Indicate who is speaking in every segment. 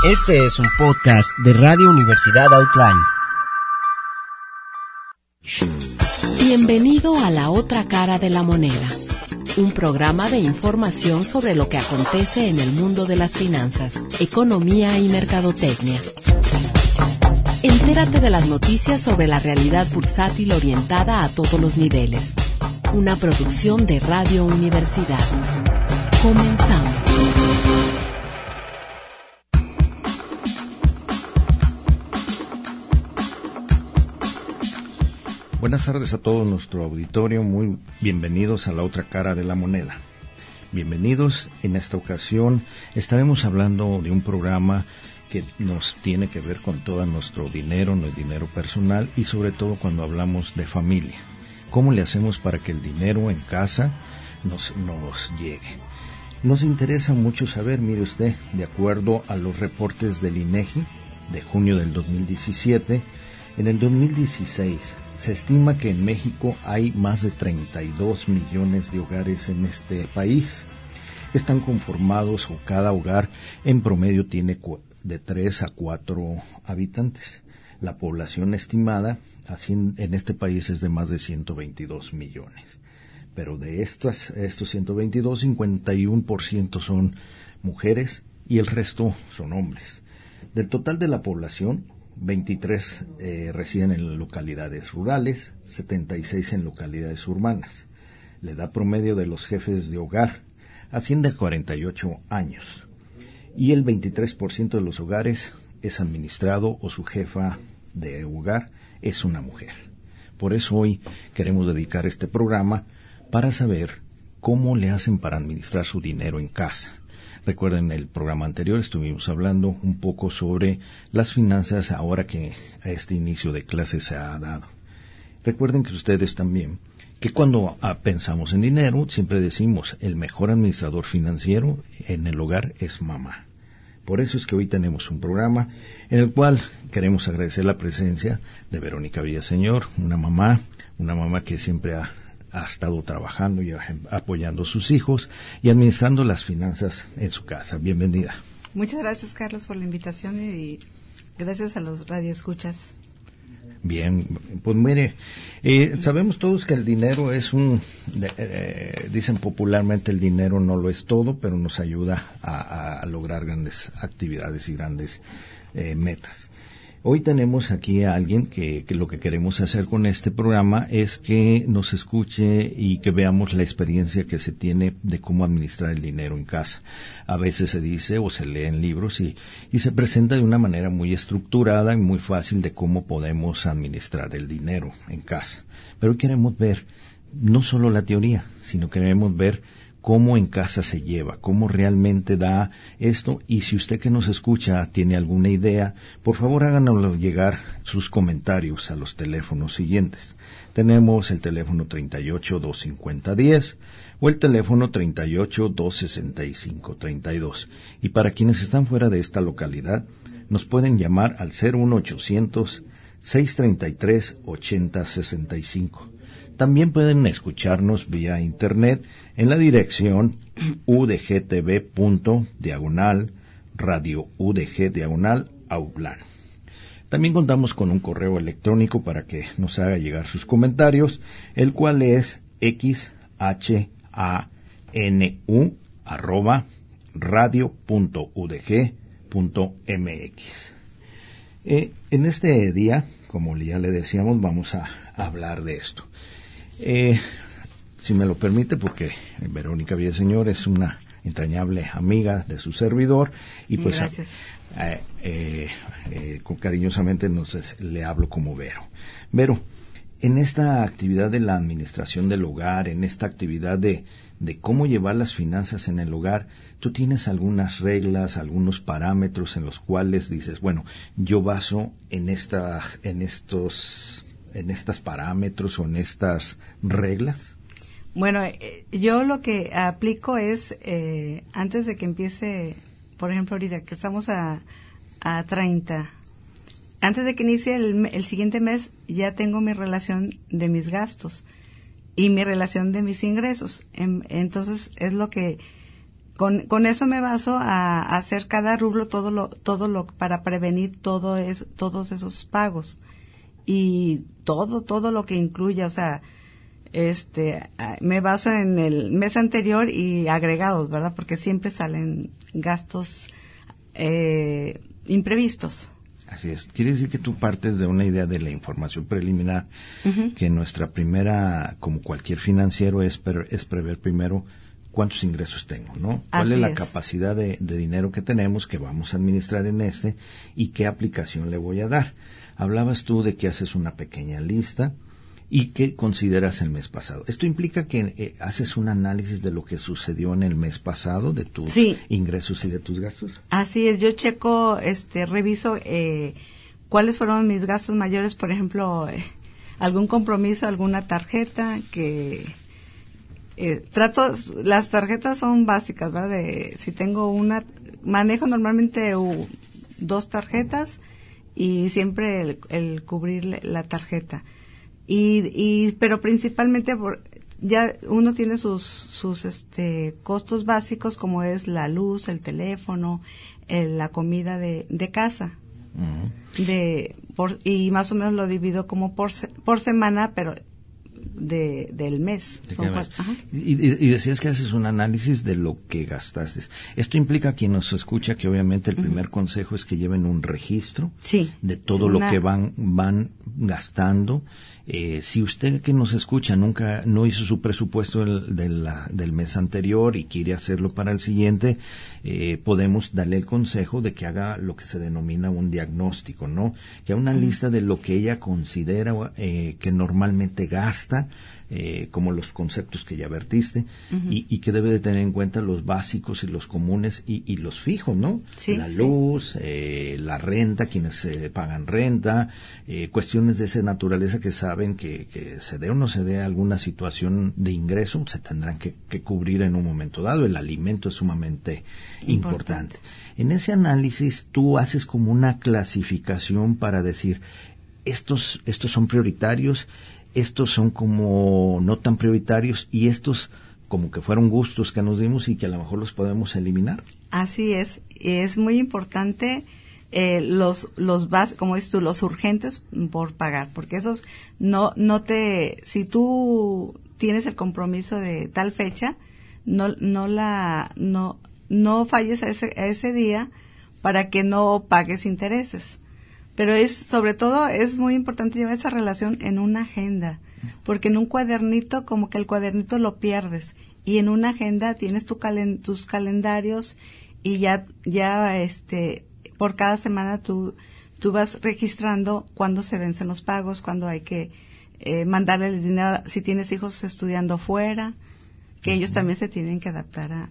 Speaker 1: Este es un podcast de Radio Universidad Outline.
Speaker 2: Bienvenido a La Otra Cara de la Moneda, un programa de información sobre lo que acontece en el mundo de las finanzas, economía y mercadotecnia. Entérate de las noticias sobre la realidad bursátil orientada a todos los niveles. Una producción de Radio Universidad. Comenzamos.
Speaker 3: Buenas tardes a todo nuestro auditorio, muy bienvenidos a La Otra Cara de la Moneda. Bienvenidos, en esta ocasión estaremos hablando de un programa que nos tiene que ver con todo nuestro dinero personal y sobre todo cuando hablamos de familia. ¿Cómo le hacemos para que el dinero en casa nos llegue? Nos interesa mucho saber, mire usted, de acuerdo a los reportes del INEGI de junio del 2017, en el 2016 se estima que en México hay más de 32 millones de hogares en este país. Están conformados o cada hogar en promedio tiene de 3 a 4 habitantes. La población estimada así en este país es de más de 122 millones. Pero de estos 122, 51% son mujeres y el resto son hombres. Del total de la población, 23 residen en localidades rurales, 76 en localidades urbanas. La edad promedio de los jefes de hogar asciende a 48 años. Y el 23% de los hogares es administrado o su jefa de hogar es una mujer. Por eso hoy queremos dedicar este programa para saber cómo le hacen para administrar su dinero en casa. Recuerden, el programa anterior estuvimos hablando un poco sobre las finanzas ahora que a este inicio de clase se ha dado. Recuerden que ustedes también, que cuando pensamos en dinero, siempre decimos, el mejor administrador financiero en el hogar es mamá. Por eso es que hoy tenemos un programa en el cual queremos agradecer la presencia de Verónica Villaseñor, una mamá que siempre ha estado trabajando y apoyando a sus hijos y administrando las finanzas en su casa. Bienvenida.
Speaker 4: Muchas gracias, Carlos, por la invitación y gracias a los radioescuchas.
Speaker 3: Bien, pues mire, sabemos todos que el dinero es dicen popularmente el dinero no lo es todo, pero nos ayuda a lograr grandes actividades y grandes metas. Hoy tenemos aquí a alguien que lo que queremos hacer con este programa es que nos escuche y que veamos la experiencia que se tiene de cómo administrar el dinero en casa. A veces se dice o se lee en libros y se presenta de una manera muy estructurada y muy fácil de cómo podemos administrar el dinero en casa. Pero hoy queremos ver no solo la teoría, sino queremos ver cómo en casa se lleva, cómo realmente da esto, y si usted que nos escucha tiene alguna idea, por favor háganoslo llegar sus comentarios a los teléfonos siguientes. Tenemos el teléfono 38-250-10 o el teléfono 38-265-32. Y para quienes están fuera de esta localidad, nos pueden llamar al 01800-633-8065. También pueden escucharnos vía internet en la dirección udgtv./radio-udg/outline. También contamos con un correo electrónico para que nos haga llegar sus comentarios, el cual es xhanu@radio.udg.mx. En este día, como ya le decíamos, vamos a hablar de esto. Si me lo permite, porque Verónica Villaseñor es una entrañable amiga de su servidor y pues cariñosamente le hablo como Vero. Vero, en esta actividad de la administración del hogar, en esta actividad de cómo llevar las finanzas en el hogar, tú tienes algunas reglas, algunos parámetros en los cuales dices, bueno, yo baso en estos parámetros o en estas reglas.
Speaker 4: Bueno, yo lo que aplico es, antes de que empiece, por ejemplo, ahorita que estamos a 30, antes de que inicie el siguiente mes, ya tengo mi relación de mis gastos y mi relación de mis ingresos. Entonces, es lo que con eso me baso a hacer cada rublo todo lo para prevenir todos esos pagos y todo lo que incluya, o sea, me baso en el mes anterior y agregados, ¿verdad? Porque siempre salen gastos imprevistos.
Speaker 3: Así es. Quiere decir que tú partes de una idea de la información preliminar, que nuestra primera, como cualquier financiero, es prever primero cuántos ingresos tengo, ¿no? ¿Cuál es la capacidad de dinero que tenemos, que vamos a administrar en y qué aplicación le voy a dar? Hablabas tú de que haces una pequeña lista y que consideras el mes pasado. ¿Esto implica que haces un análisis de lo que sucedió en el mes pasado, de tus ingresos y de tus gastos?
Speaker 4: Así es, yo checo, reviso cuáles fueron mis gastos mayores, por ejemplo, algún compromiso, alguna tarjeta que... las tarjetas son básicas, ¿verdad? Si tengo manejo normalmente 2 tarjetas y siempre el cubrir la tarjeta. Pero principalmente ya uno tiene sus costos básicos, como es la luz, el teléfono, la comida de casa. Y más o menos lo divido como por semana, pero del mes.
Speaker 3: Y decías que haces un análisis de lo que gastaste. Esto implica a quien nos escucha que obviamente el primer consejo es que lleven un registro de todo lo que van gastando. Si usted que nos escucha nunca no hizo su presupuesto del mes anterior y quiere hacerlo para el siguiente, podemos darle el consejo de que haga lo que se denomina un diagnóstico, ¿no? Que haga una lista de lo que ella considera que normalmente gasta, como los conceptos que ya vertiste, y que debe de tener en cuenta los básicos y los comunes y los fijos, ¿no? La luz, la renta, quienes pagan renta, cuestiones de esa naturaleza que saben que se dé o no se dé alguna situación de ingreso, se tendrán que cubrir en un momento dado. El alimento es sumamente importante. En ese análisis tú haces como una clasificación para decir, estos son prioritarios, estos son como no tan prioritarios y estos como que fueron gustos que nos dimos y que a lo mejor los podemos eliminar.
Speaker 4: Así es muy importante como dices tú, los urgentes por pagar, porque esos si tú tienes el compromiso de tal fecha, no falles a ese día para que no pagues intereses. Pero sobre todo es muy importante llevar esa relación en una agenda, porque en un cuadernito como que el cuadernito lo pierdes y en una agenda tienes tus calendarios y ya por cada semana tú vas registrando cuándo se vencen los pagos, cuándo hay que mandarle el dinero si tienes hijos estudiando fuera, que ellos también se tienen que adaptar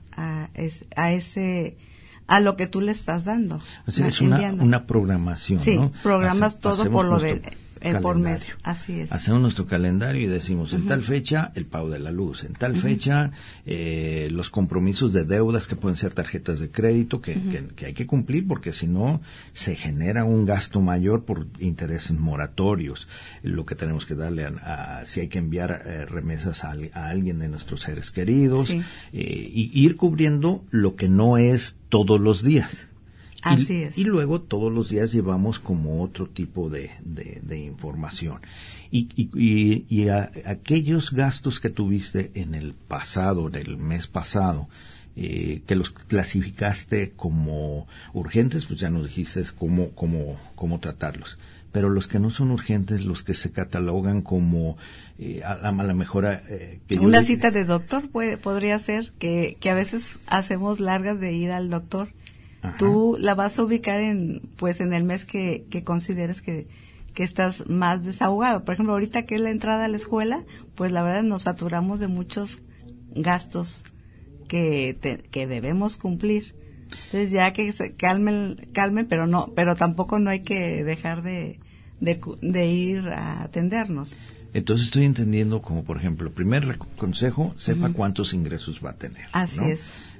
Speaker 4: a lo que tú le estás dando.
Speaker 3: O sea, es una programación, ¿no?
Speaker 4: Sí, programas todo por lo por mes. Así es.
Speaker 3: Hacemos nuestro calendario y decimos, en tal fecha, el pago de la luz. En tal fecha, los compromisos de deudas que pueden ser tarjetas de crédito que hay que cumplir porque si no, se genera un gasto mayor por intereses moratorios. Lo que tenemos que darle si hay que enviar remesas a alguien de nuestros seres queridos. Y ir cubriendo lo que no es todos los días.
Speaker 4: Así es.
Speaker 3: Y luego todos los días llevamos como otro tipo de información. Y aquellos gastos que tuviste en el mes pasado, que los clasificaste como urgentes, pues ya nos dijiste cómo tratarlos. Pero los que no son urgentes, los que se catalogan como a la mejor...
Speaker 4: una cita de doctor podría ser, que a veces hacemos largas de ir al doctor. Ajá. Tú la vas a ubicar en el mes que consideres que estás más desahogado. Por ejemplo, ahorita que es la entrada a la escuela, pues la verdad nos saturamos de muchos gastos que debemos cumplir. Entonces ya que se calmen, pero tampoco no hay que dejar de ir a atendernos.
Speaker 3: Entonces estoy entendiendo como, por ejemplo, primer consejo, sepa cuántos ingresos va a tener.
Speaker 4: Así
Speaker 3: ¿no?
Speaker 4: es.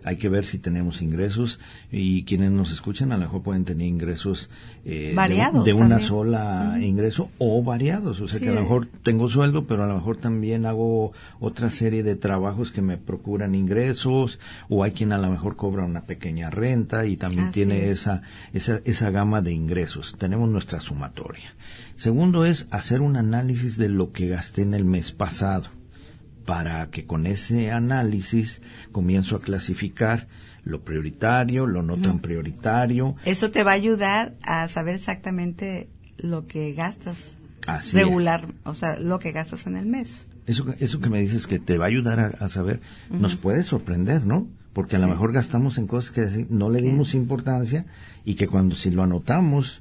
Speaker 3: hay que ver si tenemos ingresos, y quienes nos escuchan a lo mejor pueden tener ingresos
Speaker 4: variados
Speaker 3: de una
Speaker 4: también.
Speaker 3: sola ingreso, o variados, o sea que a lo mejor tengo sueldo, pero a lo mejor también hago otra serie de trabajos que me procuran ingresos, o hay quien a lo mejor cobra una pequeña renta y también
Speaker 4: Así
Speaker 3: tiene
Speaker 4: es.
Speaker 3: esa gama de ingresos. Tenemos nuestra sumatoria. Segundo es hacer un análisis de lo que gasté en el mes pasado, para que con ese análisis comienzo a clasificar lo prioritario, lo no tan prioritario.
Speaker 4: Eso te va a ayudar a saber exactamente lo que gastas
Speaker 3: Así
Speaker 4: regular, o sea, lo que gastas en el mes.
Speaker 3: Eso que me dices que te va a ayudar a saber, nos puede sorprender, ¿no? Porque a lo mejor gastamos en cosas que no le dimos importancia, y que cuando si lo anotamos,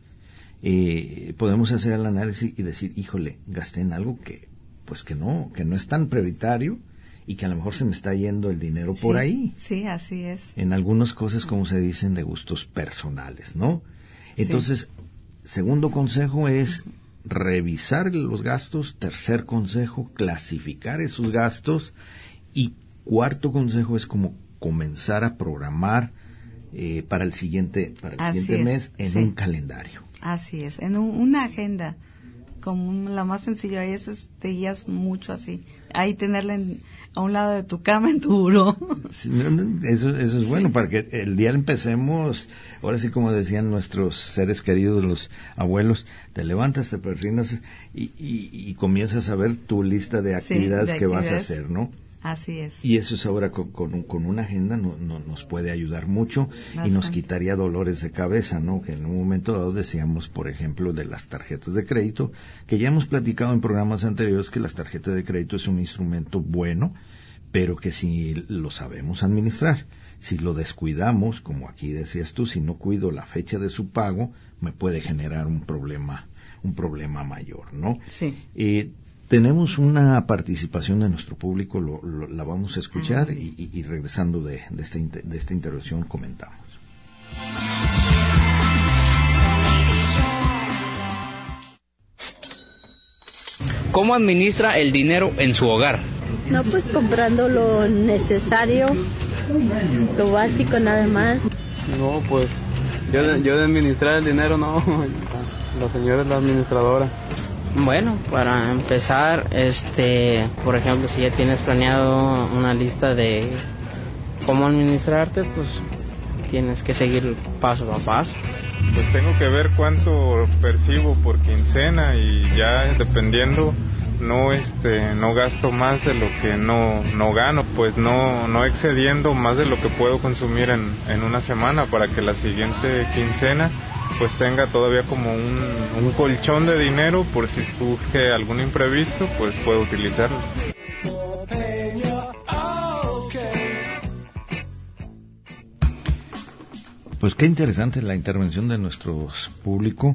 Speaker 3: podemos hacer el análisis y decir, híjole, gasté en algo que no es tan prioritario, y que a lo mejor se me está yendo el dinero por ahí.
Speaker 4: Sí, así es.
Speaker 3: En algunas cosas, como se dicen, de gustos personales, ¿no? Entonces, segundo consejo es revisar los gastos. Tercer consejo, clasificar esos gastos. Y cuarto consejo es como comenzar a programar para el siguiente mes en un calendario.
Speaker 4: Así es, en una agenda, como la más sencilla, y eso te guías mucho así. Ahí tenerla a un lado de tu cama, en tu buró.
Speaker 3: Sí, eso es bueno, para que el día empecemos, ahora sí, como decían nuestros seres queridos, los abuelos, te levantas, te persignas y comienzas a ver tu lista de actividades que vas a hacer, ¿no?
Speaker 4: Así es.
Speaker 3: Y eso es ahora con una agenda nos puede ayudar mucho. Bastante. Y nos quitaría dolores de cabeza, ¿no? Que en un momento dado decíamos, por ejemplo, de las tarjetas de crédito, que ya hemos platicado en programas anteriores que las tarjetas de crédito es un instrumento bueno, pero que si lo sabemos administrar, si lo descuidamos, como aquí decías tú, si no cuido la fecha de su pago, me puede generar un problema mayor, ¿no?
Speaker 4: Sí.
Speaker 3: Tenemos una participación de nuestro público, la vamos a escuchar y regresando de esta intervención comentamos.
Speaker 5: ¿Cómo administra el dinero en su hogar?
Speaker 6: No, pues comprando lo necesario, lo básico nada más.
Speaker 7: No, pues yo de administrar el dinero no, la señora es la administradora.
Speaker 8: Bueno, para empezar, por ejemplo, si ya tienes planeado una lista de cómo administrarte, pues tienes que seguir paso a paso.
Speaker 9: Pues tengo que ver cuánto percibo por quincena y ya dependiendo no gasto más de lo que no gano, pues no excediendo más de lo que puedo consumir en una semana, para que la siguiente quincena pues tenga todavía como un colchón de dinero por si surge algún imprevisto, pues puedo utilizarlo.
Speaker 3: Pues qué interesante la intervención de nuestro público.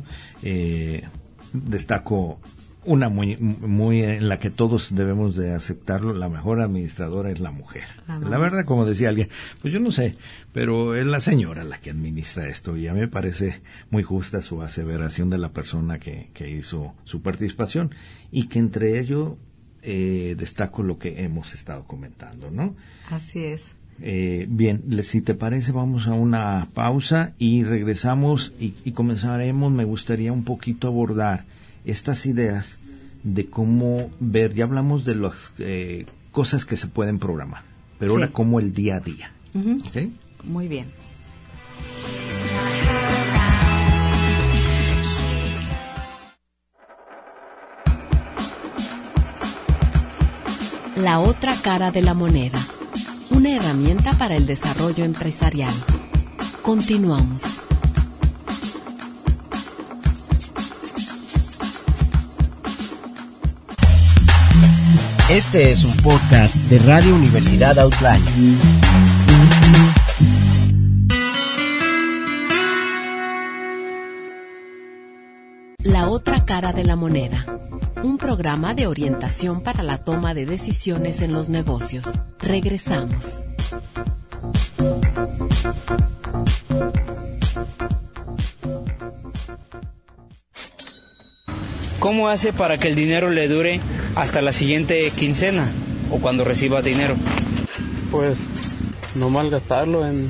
Speaker 3: Destaco una muy en la que todos debemos de aceptarlo: la mejor administradora es la mujer. La verdad, como decía alguien, pues yo no sé, pero es la señora la que administra esto, y a mí me parece muy justa su aseveración de la persona que hizo su participación, y que entre ello destaco lo que hemos estado comentando, ¿no?
Speaker 4: Así es.
Speaker 3: Bien, si te parece, vamos a una pausa y regresamos y comenzaremos. Me gustaría un poquito abordar estas ideas de cómo ver, ya hablamos de las cosas que se pueden programar, pero ahora como el día a día. ¿Okay?
Speaker 4: Muy bien.
Speaker 2: La otra cara de la moneda. Una herramienta para el desarrollo empresarial. Continuamos.
Speaker 1: Este es un podcast de Radio Universidad Outline.
Speaker 2: La otra cara de la moneda. Un programa de orientación para la toma de decisiones en los negocios. Regresamos.
Speaker 5: ¿Cómo hace para que el dinero le dure hasta la siguiente quincena o cuando reciba dinero?
Speaker 7: Pues no malgastarlo en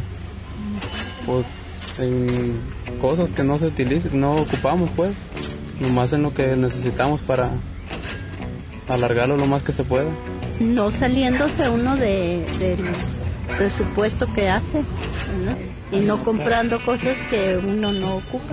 Speaker 7: cosas que no se utilizan, no ocupamos, pues, nomás en lo que necesitamos para alargarlo lo más que se pueda.
Speaker 6: No saliéndose uno del presupuesto que hace, ¿no? Y no comprando cosas que uno no ocupa.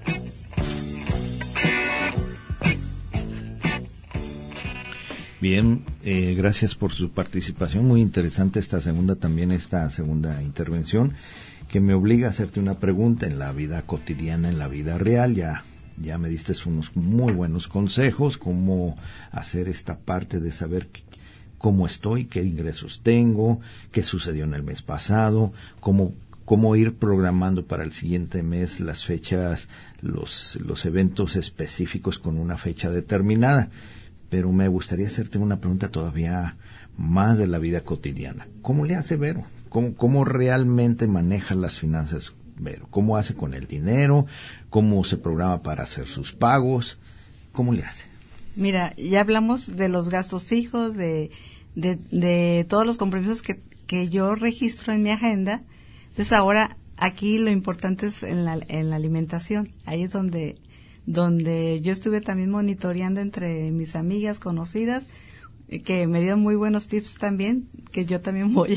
Speaker 3: Bien, gracias por su participación. Muy interesante esta segunda intervención, que me obliga a hacerte una pregunta en la vida cotidiana, en la vida real. Ya me diste unos muy buenos consejos, cómo hacer esta parte de saber cómo estoy, qué ingresos tengo, qué sucedió en el mes pasado, cómo ir programando para el siguiente mes las fechas, los eventos específicos con una fecha determinada. Pero me gustaría hacerte una pregunta todavía más de la vida cotidiana. ¿Cómo le hace Vero? ¿Cómo realmente maneja las finanzas Vero? ¿Cómo hace con el dinero? ¿Cómo se programa para hacer sus pagos? ¿Cómo le hace?
Speaker 4: Mira, ya hablamos de los gastos fijos, de todos los compromisos que yo registro en mi agenda. Entonces ahora aquí lo importante es en la alimentación. Ahí es donde yo estuve también monitoreando entre mis amigas conocidas, que me dieron muy buenos tips también, que yo también voy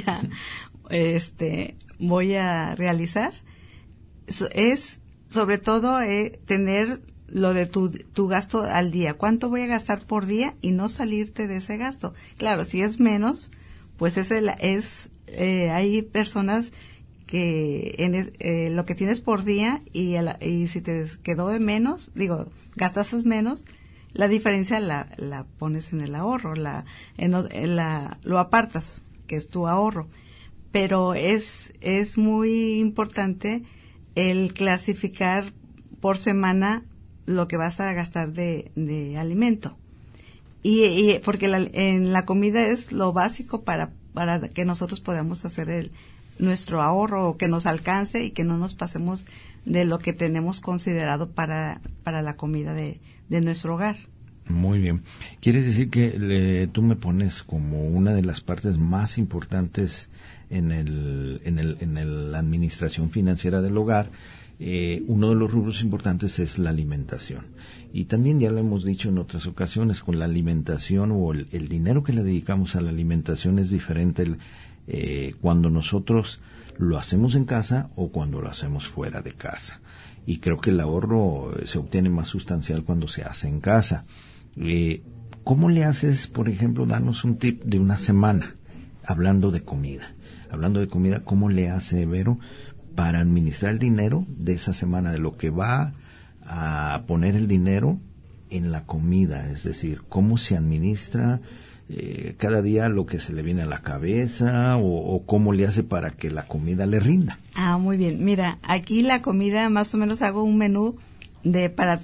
Speaker 4: a realizar. Es sobre todo tener lo de tu gasto al día. ¿Cuánto voy a gastar por día? Y no salirte de ese gasto. Claro, si es menos, pues hay personas que lo que tienes por día y si te quedó de menos, gastaste menos, la diferencia la pones en el ahorro, lo apartas, que es tu ahorro. Pero es muy importante el clasificar por semana lo que vas a gastar de alimento. Y porque en la comida es lo básico para que nosotros podamos hacer nuestro ahorro, o que nos alcance y que no nos pasemos de lo que tenemos considerado para la comida de nuestro hogar.
Speaker 3: Muy bien. ¿Quieres decir que tú me pones como una de las partes más importantes en la administración financiera del hogar? Uno de los rubros importantes es la alimentación. Y también ya lo hemos dicho en otras ocasiones, con la alimentación o el dinero que le dedicamos a la alimentación es diferente cuando nosotros lo hacemos en casa o cuando lo hacemos fuera de casa. Y creo que el ahorro se obtiene más sustancial cuando se hace en casa. ¿Cómo le haces, por ejemplo, darnos un tip de una semana, hablando de comida? ¿Cómo le hace Vero para administrar el dinero de esa semana, de lo que va a poner el dinero en la comida? Es decir, ¿cómo se administra cada día lo que se le viene a la cabeza, o cómo le hace para que la comida le rinda?
Speaker 4: Muy bien. Mira, aquí la comida más o menos hago un menú para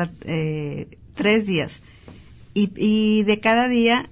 Speaker 4: 3 días. Y de cada día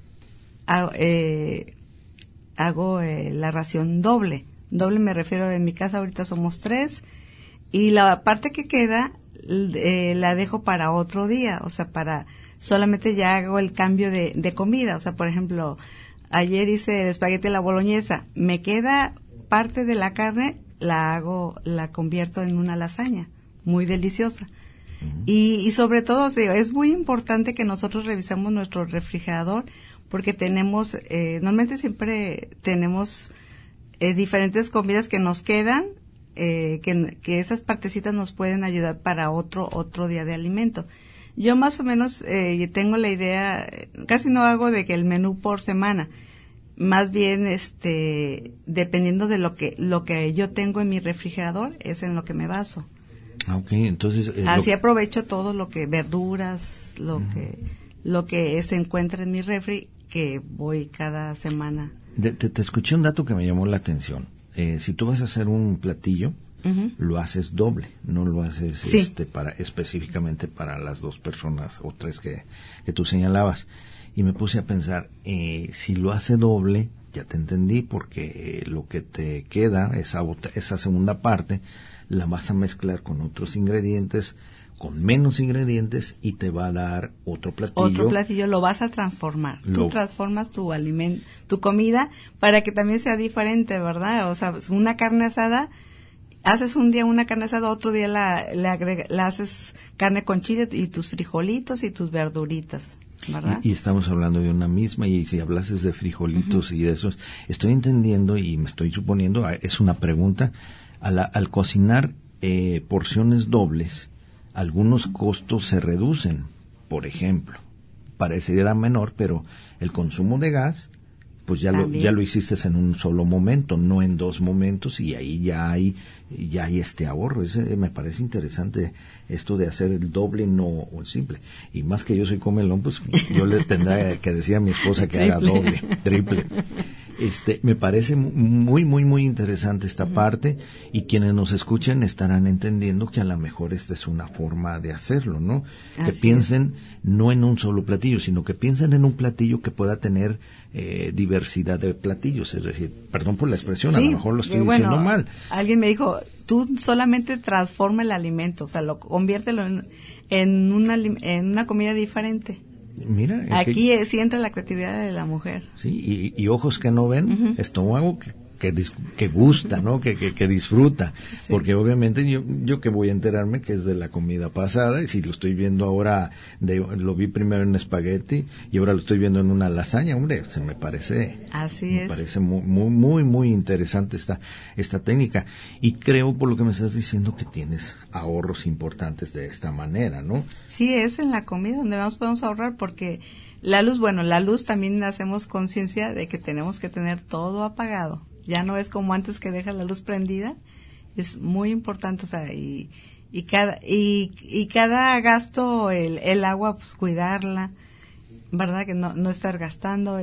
Speaker 4: hago la ración doble. Doble me refiero, en mi casa ahorita somos 3, y la parte que queda la dejo para otro día, o sea, solamente ya hago el cambio de comida. O sea, por ejemplo, ayer hice el espagueti a la boloñesa, me queda parte de la carne, la convierto en una lasaña muy deliciosa. Y sobre todo, es muy importante que nosotros revisemos nuestro refrigerador, porque tenemos, normalmente siempre tenemos diferentes comidas que nos quedan, que esas partecitas nos pueden ayudar para otro día de alimento. Yo más o menos tengo la idea, casi no hago de que el menú por semana, más bien dependiendo de lo que yo tengo en mi refrigerador, es en lo que me baso.
Speaker 3: Okay, entonces
Speaker 4: así aprovecho todo lo que verduras, lo que se encuentra en mi refri, que voy cada semana.
Speaker 3: Te escuché un dato que me llamó la atención. Si tú vas a hacer un platillo, lo haces doble, no lo haces específicamente para las 2 personas o 3 que tú señalabas. Y me puse a pensar, si lo hace doble, ya te entendí, porque lo que te queda, esa segunda parte, la vas a mezclar con otros ingredientes, con menos ingredientes y te va a dar otro platillo.
Speaker 4: Otro platillo lo vas a transformar. Tú transformas tu alimento, tu comida, para que también sea diferente, ¿verdad? O sea, una carne asada, haces un día una carne asada, otro día la haces carne con chile y tus frijolitos y tus verduritas, ¿verdad?
Speaker 3: Y estamos hablando de una misma, y si hablases de frijolitos y de esos, estoy entendiendo y me estoy suponiendo, es una pregunta, al cocinar porciones dobles, algunos costos se reducen. Por ejemplo, pareciera menor, pero el consumo de gas, pues ya lo hiciste en un solo momento, no en 2 momentos, y ahí ya hay este ahorro. Me parece interesante esto de hacer el doble, no el simple. Y más que yo soy comelón, pues yo le tendrá que decir a mi esposa que haga doble, triple. Me parece muy, muy, muy interesante esta parte, y quienes nos escuchen estarán entendiendo que a lo mejor esta es una forma de hacerlo, ¿no? Que piensen no en un solo platillo, sino que piensen en un platillo que pueda tener diversidad de platillos. Es decir, perdón por la expresión, a lo mejor lo estoy diciendo mal.
Speaker 4: Alguien me dijo, tú solamente transforma el alimento, o sea, conviértelo en una comida diferente.
Speaker 3: Mira,
Speaker 4: aquí sí entra la creatividad de la mujer.
Speaker 3: Sí, y ojos que no ven, estómago que gusta, ¿no? Que disfruta. Sí. Porque obviamente yo que voy a enterarme que es de la comida pasada, y si lo estoy viendo ahora, lo vi primero en espagueti y ahora lo estoy viendo en una lasaña, hombre, me parece. Me parece muy, muy, muy interesante esta técnica. Y creo, por lo que me estás diciendo, que tienes ahorros importantes de esta manera, ¿no?
Speaker 4: Sí, es en la comida donde más podemos ahorrar, porque la luz también hacemos conciencia de que tenemos que tener todo apagado. Ya no es como antes, que dejas la luz prendida. Es muy importante, o sea, y cada gasto, el agua, pues cuidarla, ¿verdad? Que no estar gastando.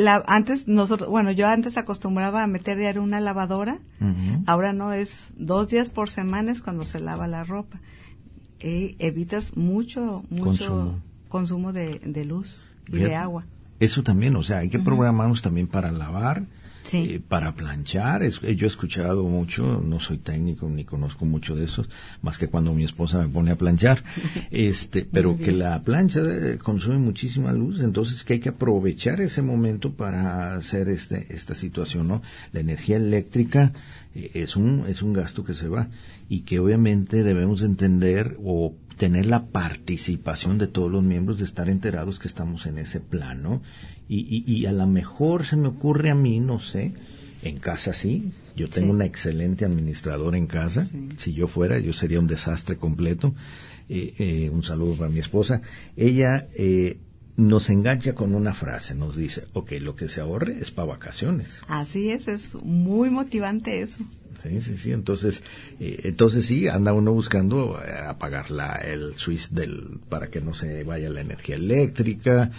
Speaker 4: Yo antes acostumbraba a meter diario una lavadora. Ahora no, es 2 días por semana es cuando se lava la ropa. Evitas mucho consumo de luz y de agua.
Speaker 3: Eso también, o sea, hay que programarnos también para lavar. Sí. Para planchar. Yo he escuchado mucho, no soy técnico ni conozco mucho de eso, más que cuando mi esposa me pone a planchar, pero que la plancha consume muchísima luz, entonces que hay que aprovechar ese momento para hacer esta situación, ¿no? La energía eléctrica es un gasto que se va, y que obviamente debemos entender o tener la participación de todos los miembros, de estar enterados que estamos en ese plan, ¿no? Y a lo mejor se me ocurre a mí, no sé, en casa sí, yo tengo una excelente administradora en casa, si yo fuera, yo sería un desastre completo. Un saludo para mi esposa. Ella nos engancha con una frase, nos dice, lo que se ahorre es para vacaciones.
Speaker 4: Así es muy motivante eso.
Speaker 3: Sí, entonces sí, anda uno buscando apagar el switch para que no se vaya la energía eléctrica,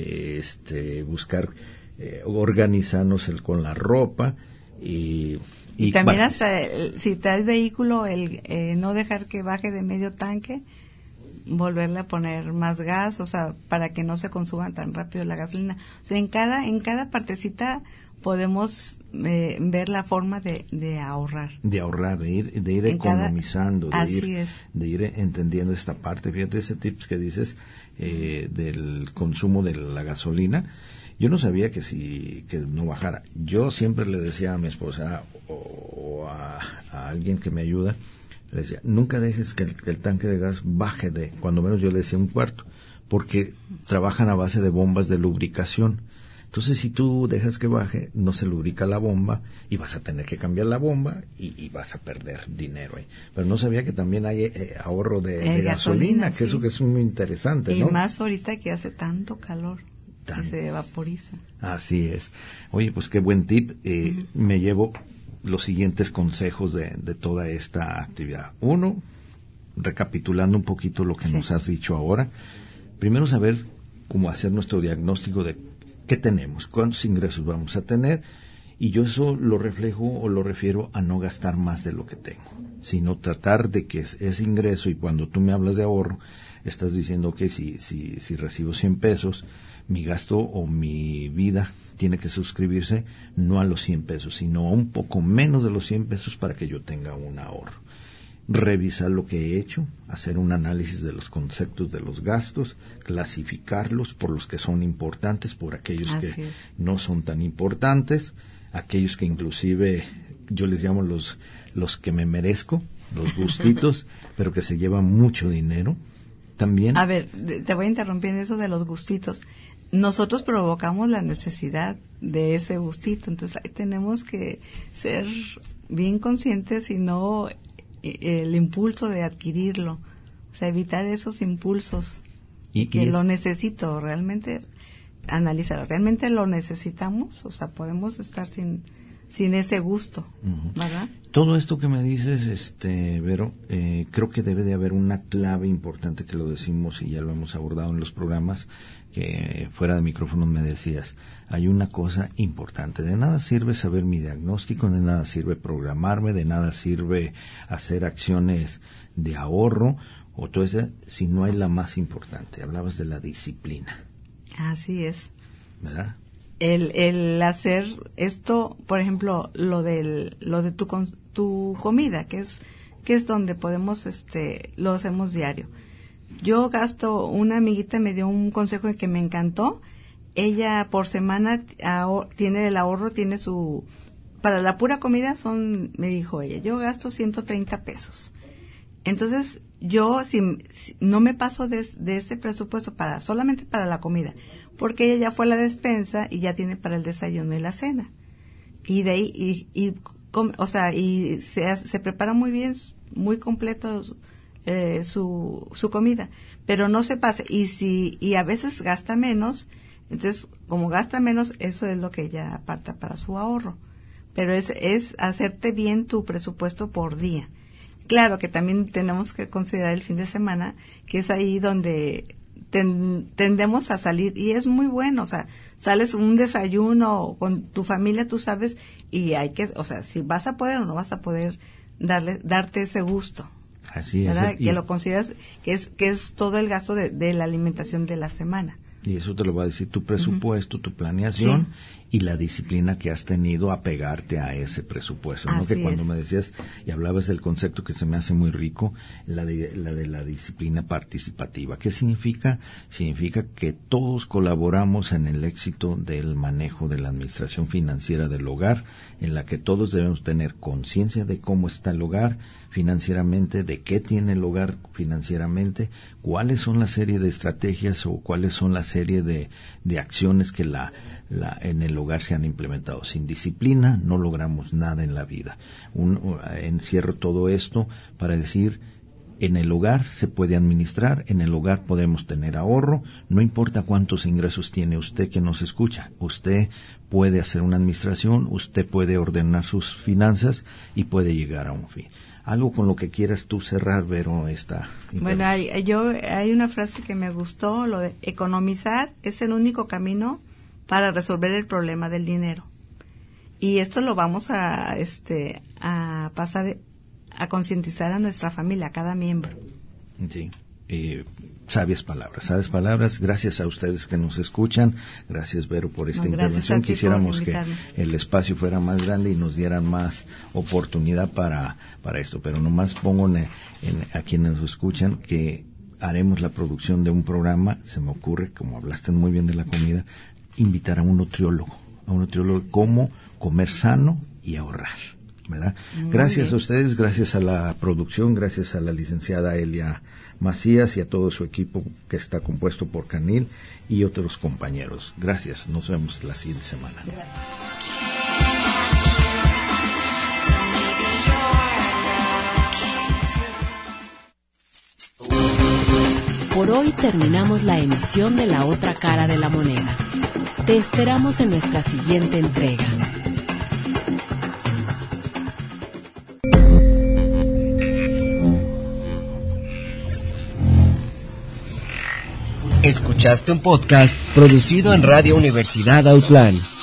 Speaker 3: buscar organizarnos con la ropa, y
Speaker 4: también hasta si traes vehículo, no dejar que baje de medio tanque, volverle a poner más gas, o sea, para que no se consuma tan rápido la gasolina. O sea, en cada partecita podemos ver la forma de ahorrar. De
Speaker 3: ir economizando, de ir entendiendo esta parte. Fíjate ese tips que dices del consumo de la gasolina. Yo no sabía que no bajara. Yo siempre le decía a mi esposa o a alguien que me ayuda, le decía, nunca dejes que el tanque de gas baje cuando menos yo le decía 1/4, porque trabajan a base de bombas de lubricación. Entonces, si tú dejas que baje, no se lubrica la bomba y vas a tener que cambiar la bomba y vas a perder dinero ahí. Pero no sabía que también hay ahorro de gasolina, que eso que es muy interesante, ¿no?
Speaker 4: Y más ahorita que hace tanto calor, que se vaporiza.
Speaker 3: Así es. Oye, pues qué buen tip. Me llevo los siguientes consejos de toda esta actividad. 1, recapitulando un poquito lo que nos has dicho ahora. Primero, saber cómo hacer nuestro diagnóstico de qué tenemos, cuántos ingresos vamos a tener, y yo eso lo reflejo o lo refiero a no gastar más de lo que tengo, sino tratar de que ese ingreso, y cuando tú me hablas de ahorro, estás diciendo que si recibo 100 pesos, mi gasto o mi vida tiene que suscribirse no a los 100 pesos, sino a un poco menos de los 100 pesos para que yo tenga un ahorro. revisar lo que he hecho, hacer un análisis de los conceptos de los gastos, clasificarlos por los que son importantes, por aquellos que no son tan importantes, aquellos que inclusive yo les llamo los que me merezco, los gustitos, pero que se llevan mucho dinero también.
Speaker 4: A ver, te voy a interrumpir en eso de los gustitos. Nosotros provocamos la necesidad de ese gustito, entonces ahí tenemos que ser bien conscientes y no el impulso de adquirirlo, o sea, evitar esos impulsos y que lo necesito, realmente analizar, ¿realmente lo necesitamos? O sea, podemos estar sin ese gusto, ¿verdad?
Speaker 3: Todo esto que me dices, Vero, creo que debe de haber una clave importante que lo decimos y ya lo hemos abordado en los programas, que fuera de micrófono me decías, hay una cosa importante, de nada sirve saber mi diagnóstico, de nada sirve programarme, de nada sirve hacer acciones de ahorro, o todo eso, si no hay la más importante, hablabas de la disciplina. Así es. ¿Verdad?
Speaker 4: El hacer esto, por ejemplo, lo de tu comida, que es donde podemos, lo hacemos diario. Yo gasto, una amiguita me dio un consejo que me encantó. Ella por semana tiene el ahorro, tiene para la pura comida me dijo ella, yo gasto 130 pesos. Entonces, yo si no me paso de ese presupuesto solamente para la comida, porque ella ya fue a la despensa y ya tiene para el desayuno y la cena. Y de ahí, y se prepara muy bien, muy completo su comida, pero no se pase. Y a veces gasta menos, entonces como gasta menos, eso es lo que ella aparta para su ahorro. Pero es hacerte bien tu presupuesto por día. Claro que también tenemos que considerar el fin de semana, que es ahí donde tendemos a salir, y es muy bueno, o sea, sales un desayuno con tu familia, tú sabes, y hay que, o sea, si vas a poder o no vas a poder darte ese gusto.
Speaker 3: Así es.
Speaker 4: Que lo consideras que es todo el gasto de la alimentación de la semana.
Speaker 3: Y eso te lo va a decir tu presupuesto, tu planeación y la disciplina que has tenido a pegarte a ese presupuesto. ¿No? Que cuando me decías y hablabas del concepto que se me hace muy rico, la de la disciplina participativa. ¿Qué significa? Significa que todos colaboramos en el éxito del manejo de la administración financiera del hogar, en la que todos debemos tener conciencia de cómo está el hogar financieramente, de qué tiene el hogar financieramente, cuáles son la serie de estrategias o cuáles son la serie de acciones que en el hogar se han implementado. Sin disciplina no logramos nada en la vida. Encierro todo esto para decir, en el hogar se puede administrar, en el hogar podemos tener ahorro, no importa cuántos ingresos tiene usted que nos escucha, usted puede hacer una administración, usted puede ordenar sus finanzas y puede llegar a un fin. Algo con lo que quieras tú cerrar, Vero, esta...
Speaker 4: Bueno, hay una frase que me gustó, lo de economizar es el único camino para resolver el problema del dinero. Y esto lo vamos a pasar a concientizar a nuestra familia, a cada miembro.
Speaker 3: Sí. Sabias palabras. Gracias a ustedes que nos escuchan. Gracias, Vero, por esta intervención. Quisiéramos que el espacio fuera más grande y nos dieran más oportunidad para esto, pero nomás pongo a quienes nos escuchan que haremos la producción de un programa. Se me ocurre, como hablaste muy bien de la comida, invitar a un nutriólogo cómo comer sano y ahorrar, ¿verdad? Gracias a ustedes, gracias a la producción, gracias a la licenciada Elia Macías y a todo su equipo que está compuesto por Canil y otros compañeros. Gracias, nos vemos la siguiente semana.
Speaker 2: Por hoy terminamos la emisión de La Otra Cara de la Moneda. Te esperamos en nuestra siguiente entrega.
Speaker 1: Escuchaste un podcast producido en Radio Universidad Autlán.